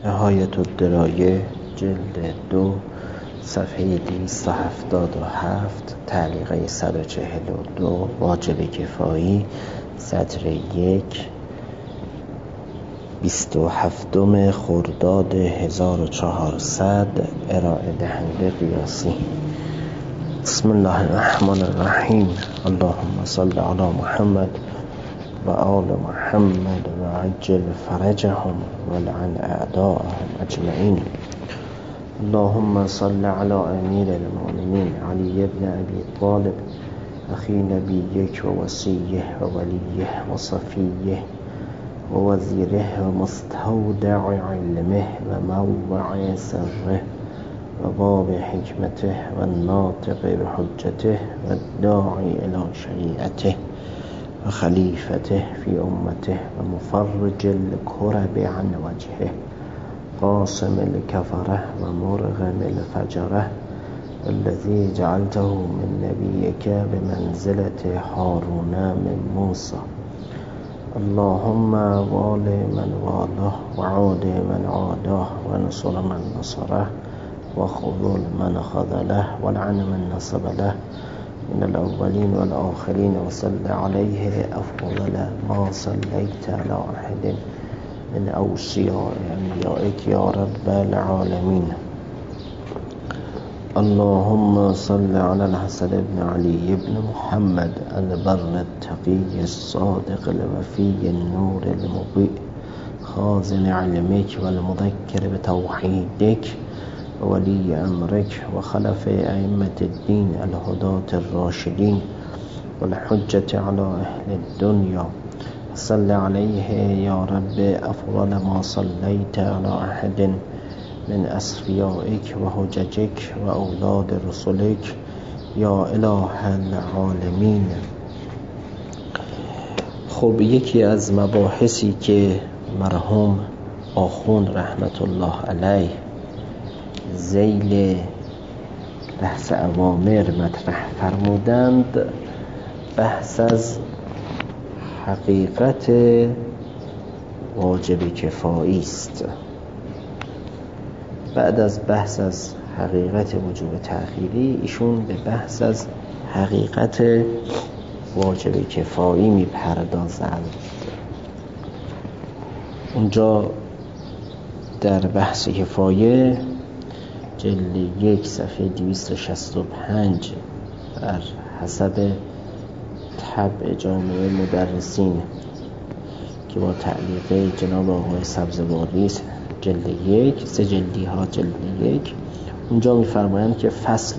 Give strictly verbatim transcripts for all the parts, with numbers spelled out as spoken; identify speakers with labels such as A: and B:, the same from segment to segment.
A: نهایت الدرایه جلد دو صفحه دویست و هفتاد و هفت تعلیقه صد و چهل و دو واجب کفایی سطر یک بیست و هفتم خرداد هزار و چهارصد ارائه دهنده قیاسی. بسم الله الرحمن الرحیم. اللهم صل علی محمد و آل محمد و عجل فرجهم ولعن اعداءهم اجمعین. اللهم صل على امیر المؤمنین علی بن ابی طالب اخی نبیک و وصیه و ولیه و صفیه و وزیره و مستودع علمه و موضع سره و باب حکمته و ناطق بحجته و داعی الی شریعته و خلیفته فی امته و مفرج الکرب عن وجهه قاسم الکفره و مرغم الفجره الذي جعلته من نبیک بمنزلة هارون من موسی. اللهم وال من والاه و عاد من عاداه و نصر من نصره و خذل من خذله و لعن من نصب له من الاولین و الاخرین و صل علیه افضل ما صلیت علی احد من اوصیاء انبیائک یا رب العالمین. اللهم صل على الحسن بن علي بن محمد البر التقي الصادق الوفي النور المضيء خازن علمك والمذكر بتوحيدك وولي أمرك وخلف أئمة الدين الهداة الراشدين والحجة على أهل الدنيا. صل عليه يا رب أفضل ما صليت على أحد من اصفیائک و حججک و اولاد رسولک یا اله العالمین. خب یکی از مباحثی که مرحوم آخوند رحمت الله علیه ذیل بحث اوامر مطرح فرمودند بحث از حقیقت واجب کفایی است. بعد از بحث از حقیقت وجوب تأخیری ایشون به بحث از حقیقت واجب کفایی میپردازند. اونجا در بحث کفایه جلد یک صفحه دویست و شصت و پنج بر حسب طبع جامعه مدرسین که با تعلیق جناب آقای سبزواری جلد یک سه جلدی ها جلد یک اونجا میفرمایند که فصل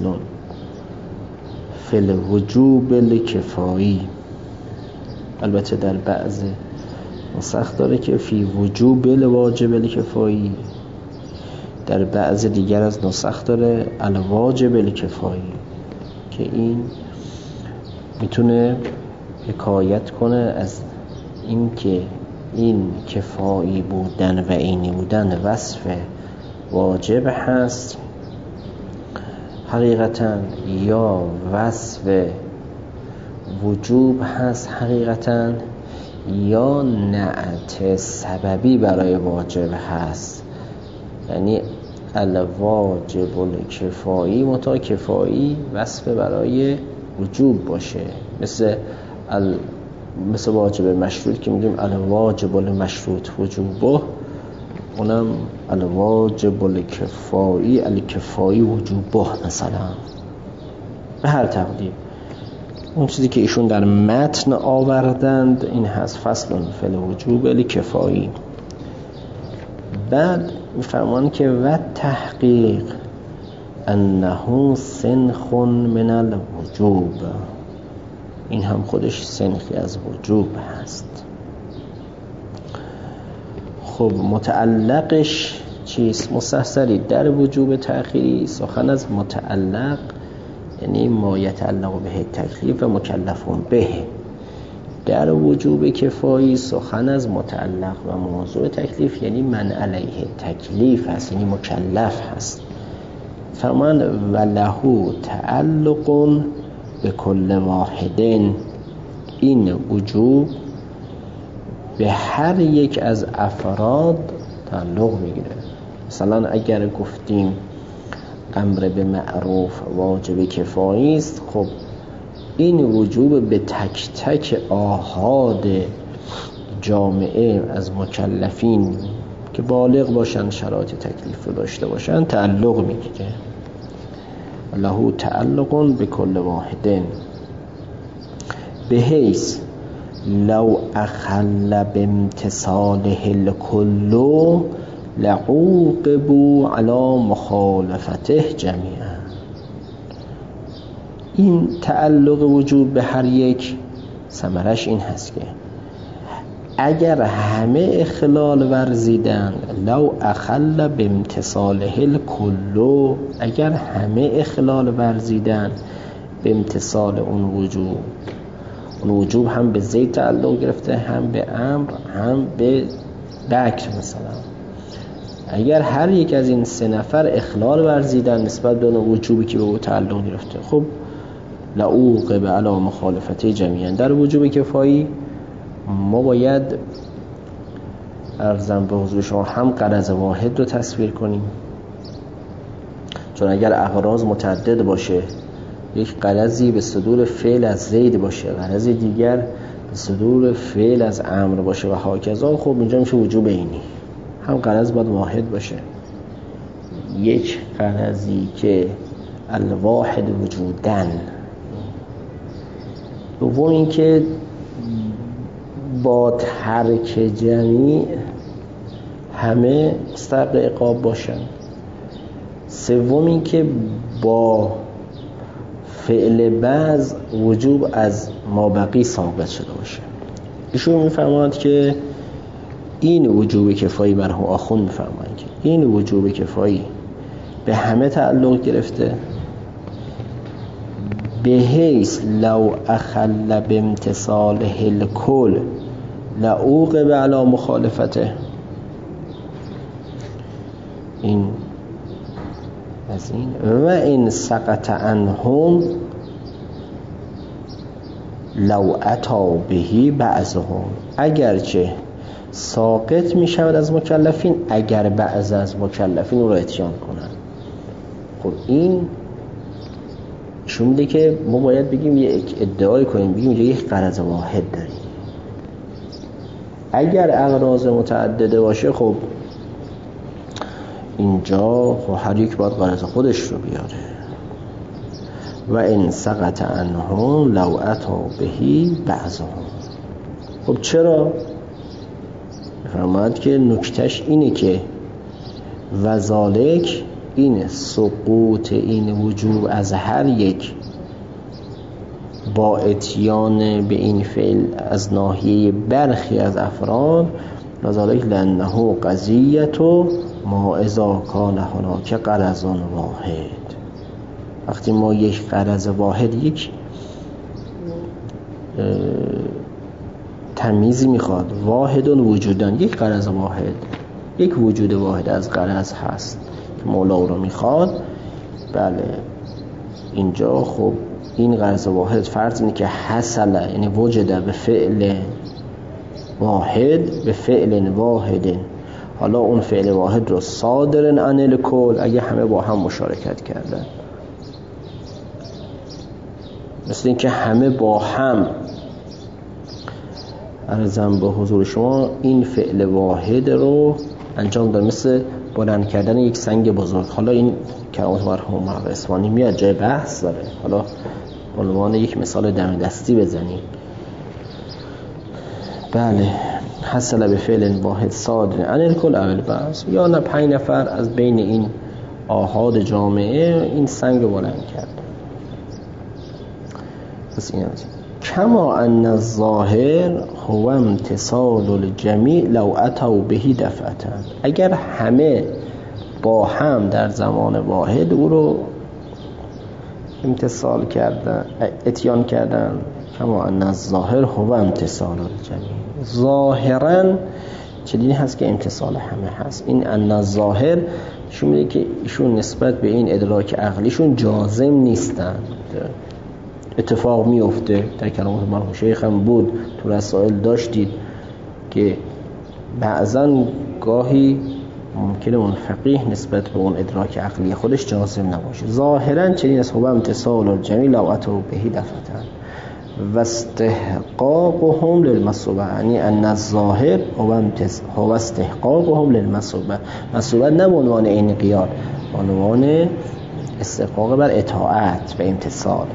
A: فی الوجوب الکفایی، البته در بعض نسخ داره که فی وجوب الواجب الکفایی، در بعض دیگر از نسخ داره الواجب الکفایی که این میتونه حکایت کنه از این که این کفایی بودن و اینی بودن وصف واجب هست حقیقتا یا وصف وجوب هست حقیقتا یا نعت سببی برای واجب هست. یعنی الواجب الکفایی متا کفایی وصف برای وجوب باشه، مثل ال مثل واجب مشروط که میگیم الواجب المشروط وجوبه، اونم الواجب الکفایی الکفایی وجوبه مثلا. به هر تقدیر اون چیزی که ایشون در متن آوردند این هست فصل فی الوجوب الکفایی. بعد میفرمان که و تحقیق انه سنخ من الوجوب، این هم خودش سنخی از وجوب هست. خب متعلقش چیست؟ مستحصری در وجوب تأخیری سخن از متعلق یعنی ما یتعلق به تکلیف و مکلفون به. در وجوب کفایی سخن از متعلق و موضوع تکلیف یعنی من علیه تکلیف هست، یعنی مکلف هست. فرمان ولهو تعلق به کل واحدن، این وجوب به هر یک از افراد تعلق میگیره. مثلا اگر گفتیم امر به معروف واجب کفایی است، خب این وجوب به تک تک آحاد جامعه از مکلفین که بالغ باشن، شرایط تکلیف رو داشته باشن، تعلق میگیره. له تعلق به کل واحدن به حیث لو اخل بامتصاله الکل لعوقبوا علی مخالفته جمیعا. این تعلق وجوب به هر یک ثمرش این هست که اگر همه اخلال ورزیدن، لو اخل بامتصاله الکل، اگر همه اخلال ورزیدن به امتصال اون وجوب، اون وجوب هم به زید تعلق گرفته، هم به امر، هم به بکر. مثلا اگر هر یک از این سه نفر اخلال ورزیدن نسبت به اون وجوبی که به او تعلق گرفته، خب لعوقب علی مخالفته جمیعا. در وجوب کفایی ما باید عرضم به حضور شما هم غرض واحد رو تصویر کنیم، چون اگر اغراض متعدد باشه، یک غرضی به صدور فعل از زید باشه، غرضی دیگر به صدور فعل از امر باشه و هاکذا، خب اینجا میشه وجوب عینی. هم غرض باید واحد باشه، یک غرضی که الواحد وجودن. دوم این که با ترک جمیع همه مستحق عقاب باشن. سوم این که با فعل بعض وجوب از مابقی ثابت شده باشه. ایشون میفرماند که این وجوب کفایی مرحوم آخوند میفرماند که این وجوب کفایی به همه تعلق گرفته، به حیث لو اخل بامتصاله الکل لعوقب علی مخالفته. این از این و این سقط عنهم لو اتا بهی بعضهم، اگرچه ساقط می شود از مکلفین اگر بعض از مکلفین او را اتیان کنند. خب این چون میده که ما باید بگیم یک ادعای کنیم، بگیم اینجا یک غرض واحد داریم. اگر اغراض متعدده باشه، خب اینجا خب هر یک باید غرض خودش رو بیاره. و ان سقط عنهم لو اتا بهی بعضهم. خب چرا؟ فرماید که نکتش اینه که وذالک، این سقوط این وجوب از هر یک با اتیان به این فعل از ناحیه برخی از افراد، وذالک لانه قضیت ما اذا کان هناک غرض واحد. وقتی ما یک غرض واحد، یک تمیزی میخواد، واحد وجودن، یک غرض واحد، یک وجود واحد از غرض هست که مولا رو میخواد، بله اینجا خب این غرض واحد فرض اینه که حصل، یعنی وجد به فعل واحد، به فعل واحد. حالا اون فعل واحد رو صادرن عن الکل، اگه همه با هم مشارکت کردن، مثل این که همه با هم عرضم به حضور شما این فعل واحد رو انجام داد، مثل بلند کردن یک سنگ بزرگ. حالا این کلمات مرحوم مرحوم اسفانی میاد جای بحث داره، حالا عنوان یک مثال دم دستی بزنیم. بله، حصل به فعل واحد صادر عن الکل اول بحث، یا نه پنج نفر از بین این آحاد جامعه این سنگ بلند کرد. پس این هست کما ان الظاهر هو امتصال الجمیع لو اتوا بهی دفعتا. اگر همه با هم در زمان واحد او رو امتصال کردن، اتیان کردن، کما ان الظاهر هو امتصال الجمیع. ظاهرا چنین هست که امتصال همه هست. این ان الظاهر شون میگه که ایشون نسبت به این ادراک عقلیشون جازم نیستند، اتفاق میفته. در کلمات مرحوم شیخ هم بود، تو رسائل داشتید که بعضا گاهی ممکنه اون فقیه نسبت به اون ادراک عقلی خودش جازم نباشه. ظاهرا چنین است: هو امتصال الجمیل او اتوا به دفتن و استحقاقهم للمصوبه، یعنی ان الظاهر هو استحقاقهم للمصوبه. مصوبه نه به عنوان این قیاد، به عنوان استحقاق بر اطاعت و امتصال.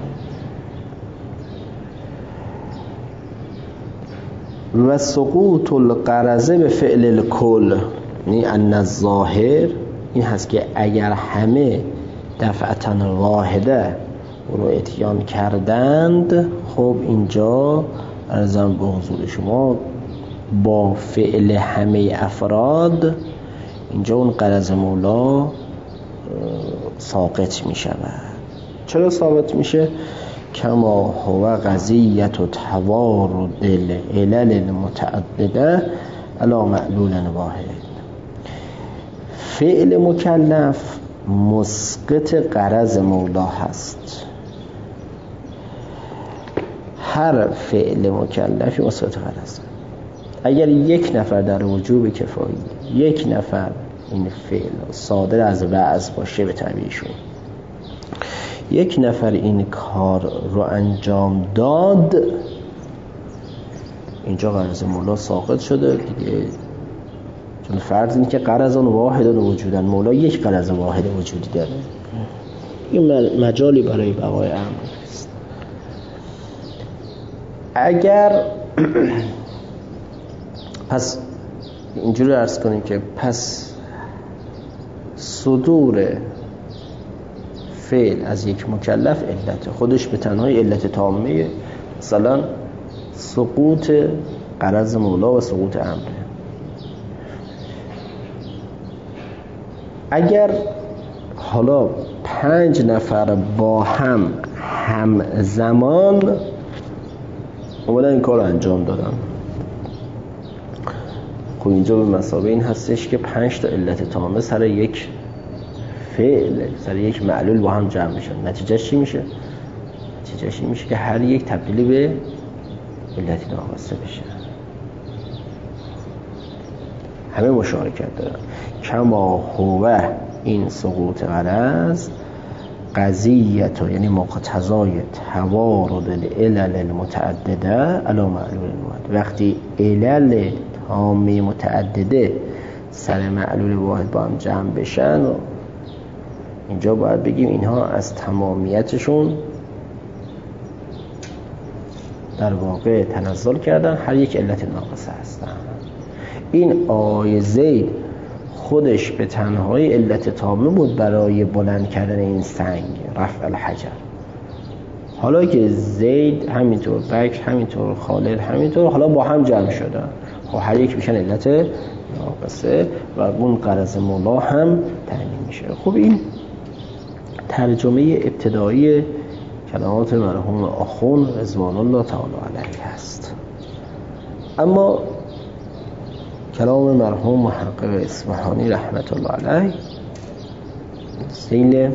A: و سقوط القرضه به فعل الکل، یعنی ان الظاهر این هست که اگر همه دفعتا واحده رو اتیان کردند، خب اینجا ارزم به حضور شما با فعل همه افراد اینجا اون قرض مولا ساقط می شود. چرا ساقط میشه؟ کما هو قضیت و توارد العلل المتعدده علی معلول واحد. فعل مکلف مسقط قرض مولا هست. هر فعل مکلفی مسقط قرض. اگر یک نفر در وجوب کفایی، یک نفر این فعل صادر از وعظ باشه به تعبیرشون، یک نفر این کار رو انجام داد، اینجا قرض مولا ساقط شده دیگه. چون فرض اینه که قرضان واحدان وجودن، مولا یک قرض واحد وجودی داره. این مجالی برای بقای امر است. اگر پس اینجوری عرض کنیم که پس صدور فعل از یک مکلف علت خودش به تنهایی علت تامه، مثلا سقوط قرض مولا و سقوط امره. اگر حالا پنج نفر با هم هم زمان اومدن این کار رو انجام دادن، خب اینجا به مثابه این هستش که پنج تا علت تامه سر یک فعل، سر یک معلول با هم جمع میشن. نتیجهش چی میشه؟ نتیجهش این میشه که هر یک تبدیل به علت ناقصه بشه. همه مشارکت دارن. کما هو این سقوط غرض قضیت، یعنی مقتضای توارد العلل المتعدده علی معلول واحد. وقتی علل تامه متعدده سر معلول واحد با هم جمع بشن، اینجا باید بگیم اینها از تمامیتشون در واقع تنزل کردن، هر یک علت ناقصه هستن. این آیه زید خودش به تنهایی علت تامه بود برای بلند کردن این سنگ، رفع الحجر. حالا که زید همینطور، بکر همینطور، خالد همینطور، حالا با هم جمع شدن، خب هر یک میشن علت ناقصه و اون قرض مولا هم تعیین میشه. خب این ترجمه ابتدایی کلمات مرحوم آخوند رضوان الله تعالی علیه است. اما کلام مرحوم محقق اصفهانی رحمت الله علیه زیل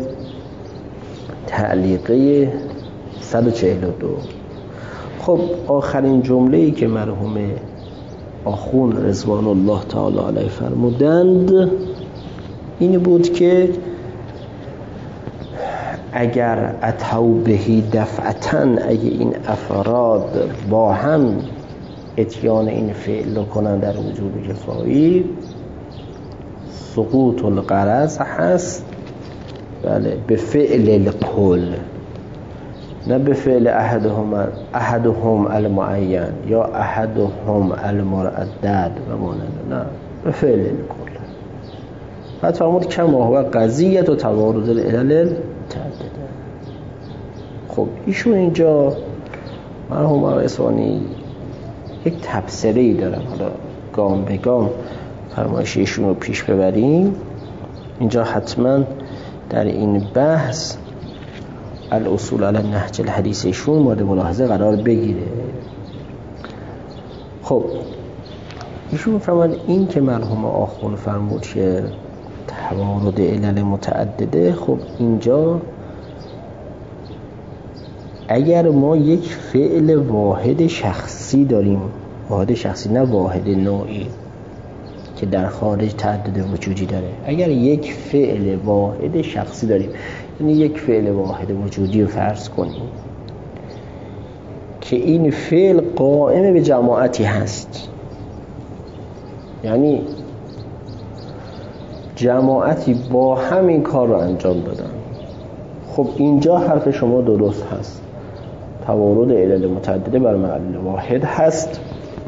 A: تعلیقه صد و چهل و دو. خب آخرین جمله‌ای که مرحوم آخوند رضوان الله تعالی علیه فرمودند این بود که اگر اتوا بهی دفعتن، اگه این افراد با هم اتیان این فعل رو کنن در وجوب کفایی، سقوط القرض هست. بله، به فعل الکل، نه به فعل احدهم احدهم المعین یا احدهم المردد و مانند، نه به فعل الکل. بعد فرمود کما هو قضیت و توارد العلل تعدده. خب ایشون اینجا مرحوم اصفهانی یک تبصره‌ای دارن، حالا گام به گام فرمایش ایشون رو پیش ببریم. اینجا حتما در این بحث الاصول علی النهج الحدیث ایشون مورد ملاحظه قرار بگیره. خب ایشون فرمود این که مرحوم آخوند فرمود که توارد علل متعدده، خب اینجا اگر ما یک فعل واحد شخصی داریم، واحد شخصی نه واحد نوعی، که در خارج تعدد وجودی داره. اگر یک فعل واحد شخصی داریم، یعنی یک فعل واحد وجودی رو فرض کنیم که این فعل قائم به جماعتی هست، یعنی جماعتی با همین کار رو انجام دادن، خب اینجا حرف شما درست هست، توارد علل متعدده بر معلول واحد هست.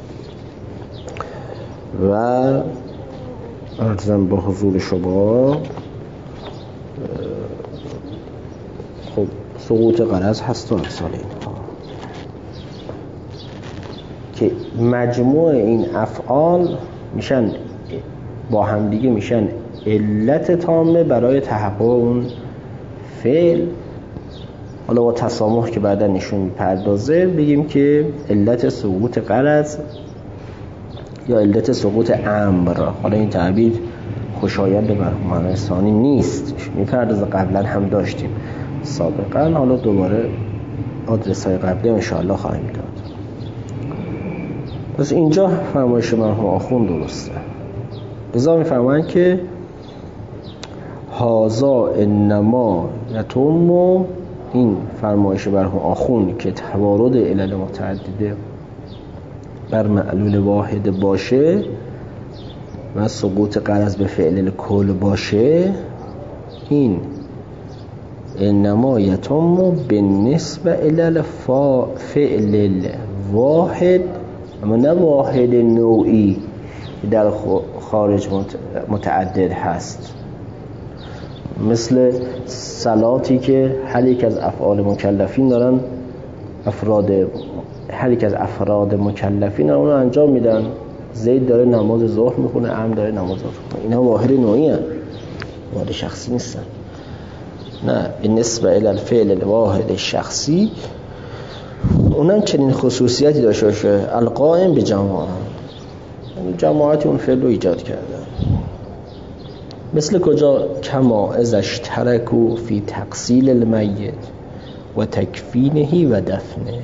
A: و عرضم با حضور شما خب سقوط غرض هست و امثال اینها که مجموع این افعال میشن با همدیگه میشن علت تامه برای تحقق اون فعل. حالا با تسامح که بعدا نشون میپردازه بگیم که علت سقوط غرض یا علت سقوط امر، حالا این تعبیر خوشایند بر معنای ثانی نیست، میپردازه، قبلا هم داشتیم سابقا، حالا دوباره آدرس های قبلی انشاءالله خواهیم داد. پس اینجا فرمایش مرحوم آخوند درسته، لذا میفرمایند که هازا انما یتم، این فرمایش مرحوم آخوند که توارد علل متعدده بر معلول واحد باشه و سقوط غرض به فعل کل باشه، این انما یتم بالنسبه الی فعل واحد، اما نه واحد نوعی در خارج متعدد هست، مثل صلاتی که هر یک از افعال مکلفین دارن، افراد هر یک از افراد مکلفین اون رو انجام میدن. زید داره نماز ظهر میخونه، عمرو داره نماز ظهر میخونه، اینا واحد نوعی هستن، واحد شخصی نیستن. نه، بالنسبه الی الفعل الواحد شخصی اونم چنین خصوصیتی داشته باشه، القائم به جماعت، یعنی جماعت اون فعل رو ایجاد کردن. مثل کجا؟ کما اذا اشترکوا فی تغسیل المیت و تکفینه و دفنه.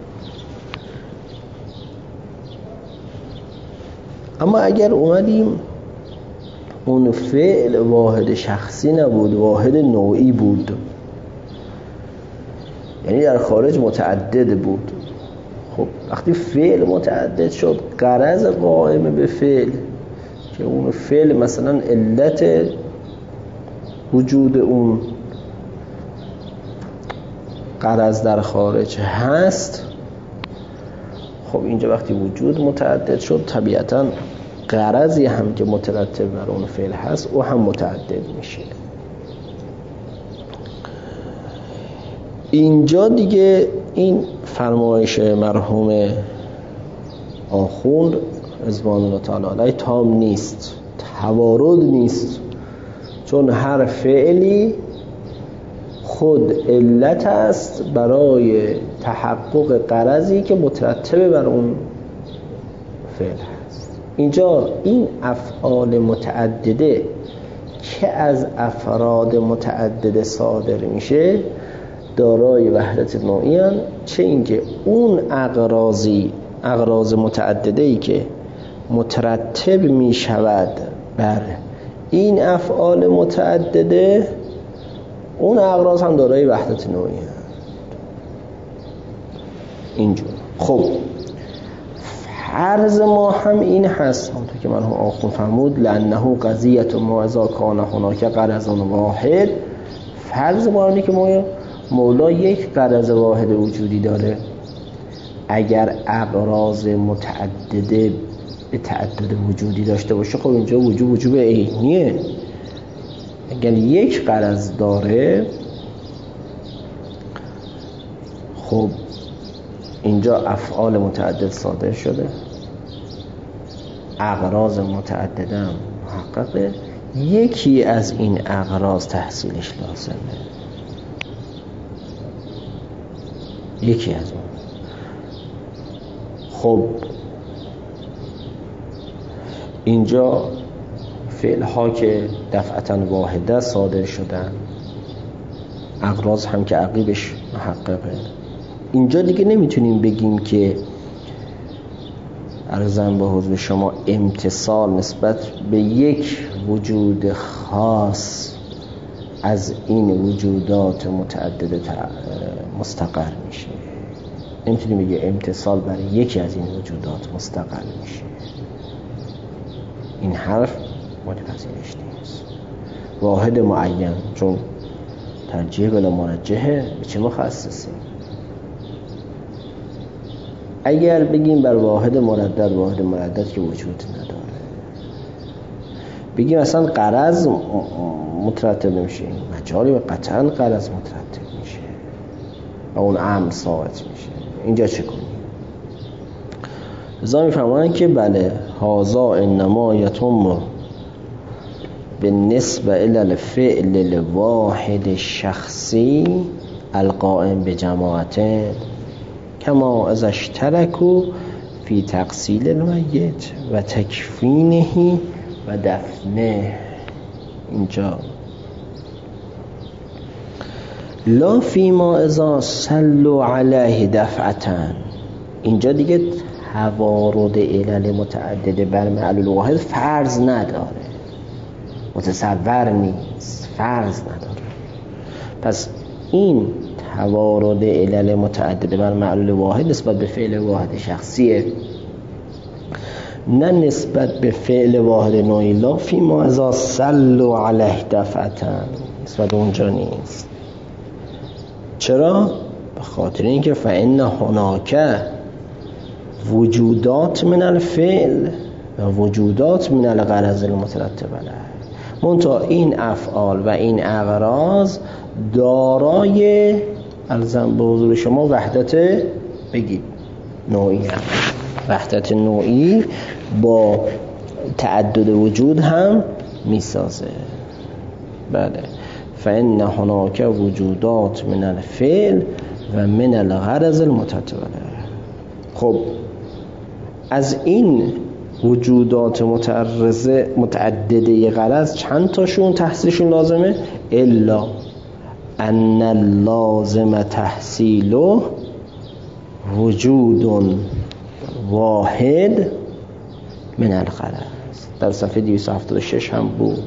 A: اما اگر اومدیم اون فعل واحد شخصی نبود، واحد نوعی بود، یعنی در خارج متعدد بود، خب وقتی فعل متعدد شد، غرض قائم به فعل که اون فعل مثلا علت وجود اون غرض در خارج هست، خب اینجا وقتی وجود متعدد شد، طبیعتا غرضی هم که مترتب بر اون فعل هست او هم متعدد میشه. اینجا دیگه این فرمایش مرحوم آخوند رضوان الله تعالی علیه تام نیست، توارد نیست، چون هر فعلی خود علت است برای تحقق غرضی که مترتب بر اون فعل هست. اینجا این افعال متعدده که از افراد متعدده صادر میشه دارای وحدت نوعی هستند، چه اینکه اون اغراضی اغراض متعدده‌ای که مترتب می شود بر این افعال متعدده، اون اغراض هم دارای وحدت نوعی هست. اینجور. خب فرض ما هم این هست، همونطور که مرحوم آخوند فرمود لانه قضیه ما اذا کان هناک غرض واحد، فرض ما اینه که ما مولا یک غرض واحد وجودی داره. اگر اغراض متعدده به تعدد وجودی داشته باشه، خب اینجا وجود وجود عینیه. اگر یک غرض داره، خب اینجا افعال متعدد صادر شده، اغراض متعدده هم محققه، یکی از این اغراض تحصیلش لازمه، یکی از اون. خب اینجا فعل ها که دفعتاً واحده صادر شدن، اغراض هم که عقیبش محققه، اینجا دیگه نمیتونیم بگیم که عرضم به حضور شما امتصال نسبت به یک وجود خاص از این وجودات متعدد مستقر میشه. نمیتونیم بگیم امتصال برای یکی از این وجودات مستقر میشه. این حرف متپذیرش نیست. واحد معین، چون ترجیح بلا مرجحه، به چه مخصصی؟ اگر بگیم بر واحد مردد، واحد مردد که وجود نداره، بگیم اصلا غرض مترتب نمیشه، مجالی و قطعا غرض مترتب میشه و اون امر ثابت میشه. اینجا چه کنیم؟ ازا میفهمن که بله هازا انما یتم بالنسبه الى الفعل الواحد الشخصی القائم بجماعته کما از اشترکوا فی تغسیل المیت و تکفینه و دفنه. اینجا لا فیما اذا صلوا علیه دفعتن، اینجا دیگه توارد علل متعدده بر معلول واحد فرض نداره، متصور نیست، فرض نداره. پس این توارد علل متعدده بر معلول واحد نسبت به فعل واحد شخصیه، نه نسبت به فعل واحد نوعی. لا فیما اذا صلوا علیه دفعتن، نسبت اونجا نیست. چرا؟ به خاطر اینکه فإن هناک وجودات من الفعل و وجودات من الغرض المترتب علیه. منتها این افعال و این اغراض دارای الزام به حضور شما وحدت بگید نوعی هم. وحدت نوعی با تعدد وجود هم میسازه. بله، فإن هناك وجودات من الفعل و من الغرض المترتب علیه. خب از این وجودات متعرضه متعدده غرض چند تاشون تحصیلشون لازمه؟ الا ان اللازم تحصیله وجود واحد من الغرض. در صفحه دویست و هفتاد و شش هم بود،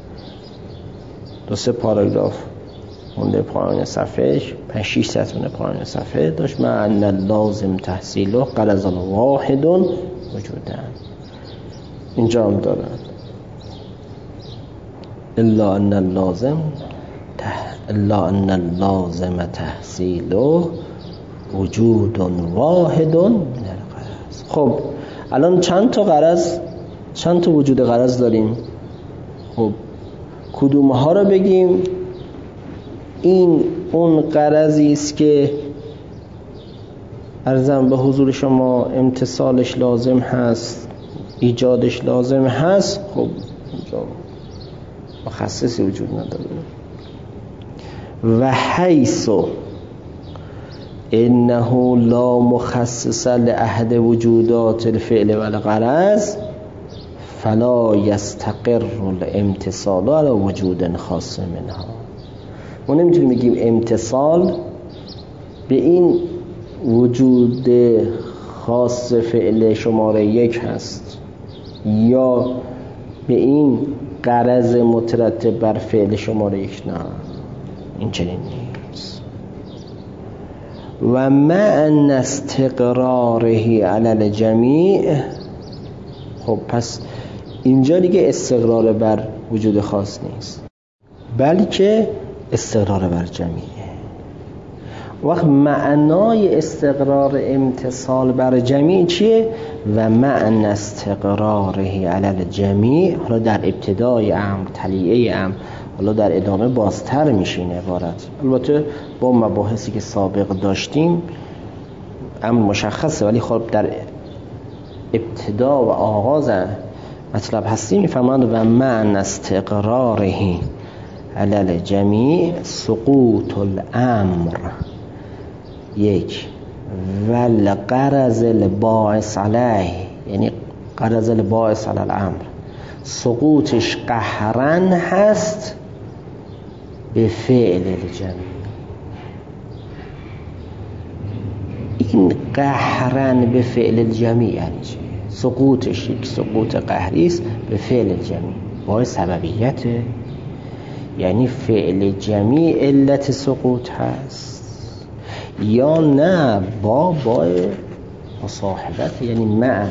A: دو سه پاراگراف مونده پایان صفحهش، پنج شش سطر مونده پایان صفحه داشت مع ان اللازم تحصیله غرض واحد وجودن. اینجا هم دارن الا ان اللازم تح... الا ان اللازم تحصیله وجود واحد من الغرض. خب الان چند تا غرض، چند تا وجود غرض داریم؟ خب کدوم ها رو بگیم این اون غرضی است که عرضم به حضور شما امتصالش لازم هست، ایجادش لازم هست؟ خب اینجا مخصصی وجود نداره. و حیث انه لا مخصص لاحد وجودات الفعل والغرض فلا یستقر الامتصال على وجود خاص منها. ما نمیتونیم بگیم امتصال به این وجود خاص فعل شماره یک هست یا به این غرض مترتب بر فعل شماره یک. نه، این چنین نیست. و مع استقراره علی الجمیع. خب پس اینجا دیگه استقرار بر وجود خاص نیست، بلکه استقرار بر جمیعه. وقت معنای استقرار امتصال بر جمیع چیه؟ و معنی استقراره علی الجمیع. حالا در ابتدای امر، تلیعه امر، حالا در ادامه بازتر میشه این عبارت. البته با مباحثی که سابق داشتیم امر مشخصه، ولی خب در ابتدا و آغاز مطلب هستیم میفهمند و معنی استقراره علی الجمیع سقوط الامر یک و الغرض الباعث علیه، یعنی غرض الباعث علی الامر سقوطش قهرن هست به فعل الجمیع. این قهرن به فعل الجمیع یعنی چی؟ سقوطش یک سقوط قهری است به فعل جمعی با سببیت، یعنی فعل جمعی علت سقوط هست، یا نه با با مصاحبت، یعنی مع،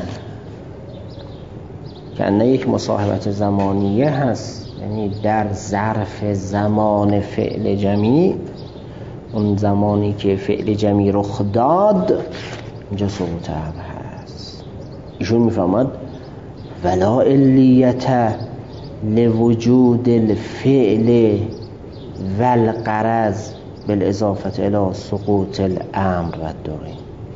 A: که نه یک مصاحبت زمانیه هست، یعنی در ظرف زمان فعل جمعی، اون زمانی که فعل جمعی رخ داد اینجا سقوط امر هست. ایشون میفهمد ولا علیت لوجود الفعل والغرض بالاضافه الی سقوط الامر و الداعی.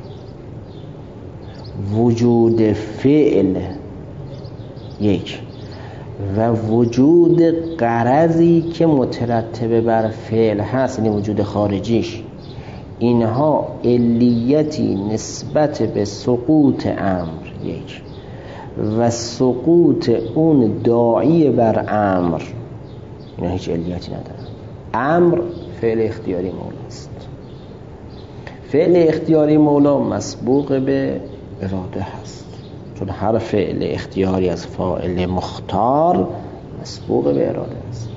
A: وجود فعل یک و وجود غرضی که مترتب بر فعل هست، یعنی وجود خارجیش، اینها علیتی نسبت به سقوط امر یک و سقوط اون داعی بر امر، اینا هیچ علیتی ندارن. امر فعل اختیاری مولاست. فعل اختیاری مولا مسبوق به اراده هست، چون هر فعل اختیاری از فاعل مختار مسبوق به اراده است.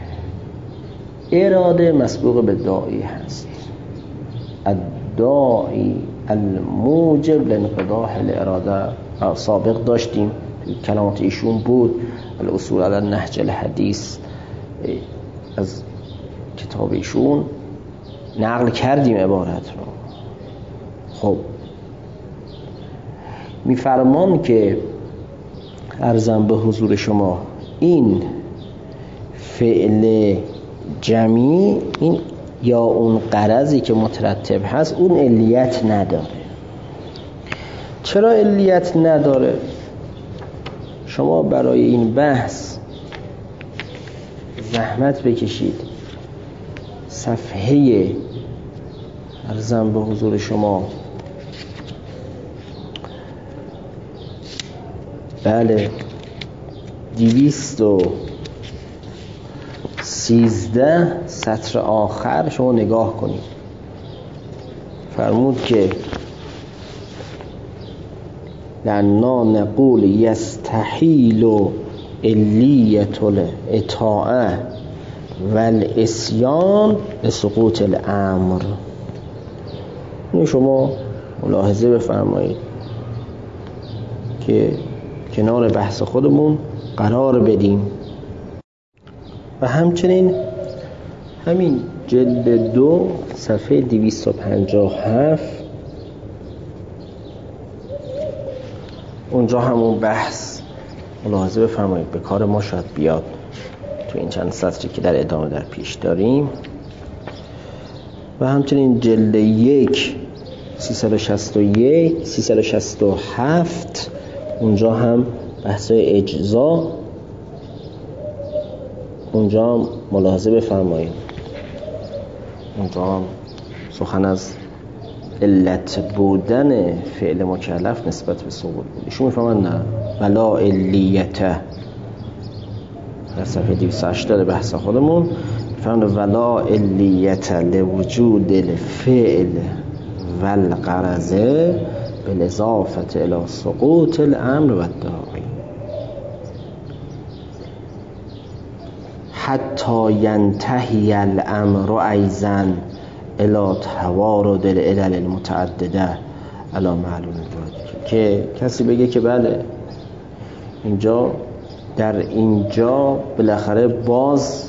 A: اراده مسبوق به داعی هست. الداعی الموجب لانقضاء الاراده سابق داشتیم، کلمات ایشون بود. الاصول علی نهج الحدیث از کتاب ایشون نقل کردیم عبارت رو. خب میفرمان که عرضم به حضور شما این فعل جمعی، این یا اون غرضی که مترتب هست، اون علیت نداره. چرا علیت نداره؟ شما برای این بحث زحمت بکشید صفحه عرضم به حضور شما بله دویست و سیزده سطر آخر شما نگاه کنید. فرمود که لنا نقول یستحیل علیت الاطاعه والعصیان لسقوط الامر. این شما ملاحظه بفرمایید که کنار بحث خودمون قرار بدیم. و همچنین همین جلد دو صفحه دویست و پنجاه و هفت، اونجا همون بحث ملاحظه بفرمایید به کار ما شاید بیاد تو این چند سطری که در ادامه در پیش داریم. و همچنین جلد یک سیصد و شصت و یک سیصد و شصت و هفت، اونجا هم بحثای اجزا، اونجا هم ملاحظه بفرمایید. اونجا هم سخن از علت بودن فعل مکلف نسبت به سقوط بود. ایشون میفهمن نه ولا علیته در صفحه دویست و هشتاد بحث خودمون میفهمن ولا علیته لوجود الفعل والغرض بالاضافه الی سقوط الامر و الداعی حتی ینتهی الامر ایضا الی توارد العلل المتعدده علی معلول الوجه. که کسی بگه که بله اینجا در اینجا بالاخره باز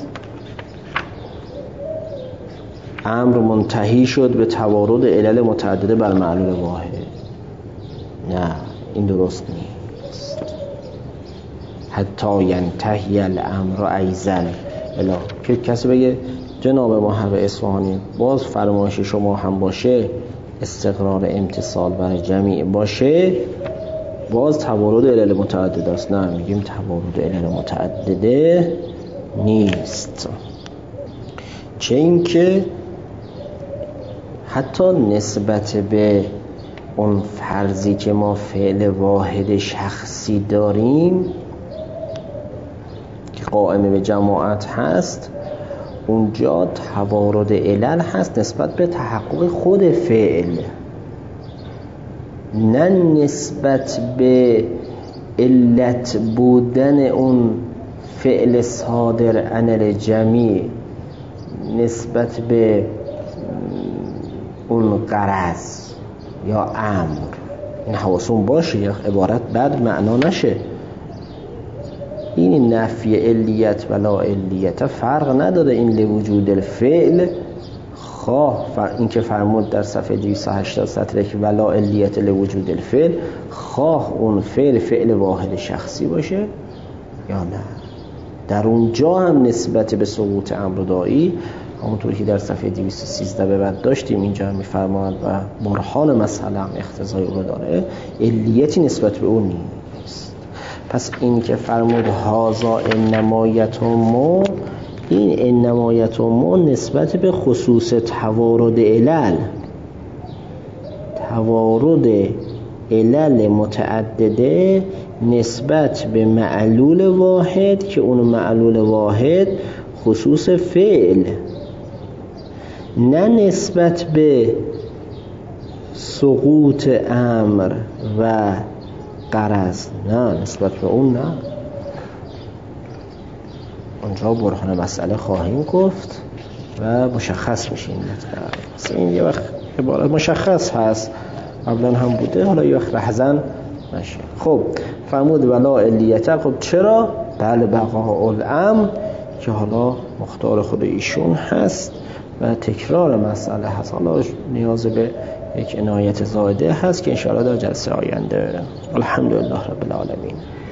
A: امر منتهی شد به توارد علل متعدده بر معلول واحد. نه، این درست نیست. حتی ینتهی الامر ایضا الی، که کسی بگه جناب محقق اصفهانی باز فرمایش شما هم باشه استقرار امتصال برای جمیع باشه، باز توارد علل متعدده است. نه، میگیم توارد علل متعدده نیست. چه این که حتی نسبت به اون فرضی که ما فعل واحد شخصی داریم که قائم به جماعت هست، اونجا توارد علل هست نسبت به تحقق خود فعل. نه نسبت به علت بودن اون فعل صادر عن الجمیع، نسبت به اون غرض یا امر. این حواسون باشه یا عبارت بد معنا نشه. این نفی علیت و لا علیت فرق نداره. این لوجود الفعل، خواه این که فرمود در صفحه دویست و هشتاد سطر که ولا علیت لوجود الفعل، خواه اون فعل فعل واحد شخصی باشه یا نه. در اونجا هم نسبت به سقوط امر داعی، همونطور که در صفحه دویست و سیزده به بعد داشتیم، اینجا هم می‌فرماید و برهان مسئله هم اقتضای او داره، علیتی نسبت به اون نیست. پس این که فرمود هازا انمایت ما، این انمایت ما نسبت به خصوص توارد علل، توارد علل متعدده نسبت به معلول واحد که اون معلول واحد خصوص فعل، نه نسبت به سقوط امر و غرض، نه نسبت به اون نه. اونجا برهان مسئله خواهیم گفت و مشخص میشه این مطلب. این یه وقت عبارت مشخص هست، قبلا هم بوده، حالا یه وقت رهزن نشه. خب فرمود ولا علیت. خب چرا؟ بله بقاء الامر که حالا مختار خود ایشون هست و تکرار مسئله هست. حالا نیاز به یک عنایت زائده هست که انشاءالله در جلسه آینده. الحمدلله رب العالمین.